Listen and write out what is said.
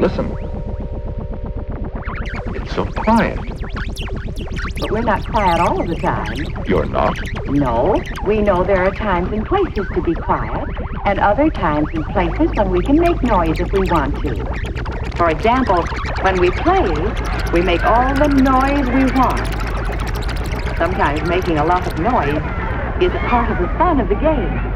Listen. It's so quiet. But we're not quiet all of the time. You're not? No. We know there are times and places to be quiet, and other times and places when we can make noise if we want to. For example, when we play, we make all the noise we want. Sometimes making a lot of noise is a part of the fun of the game.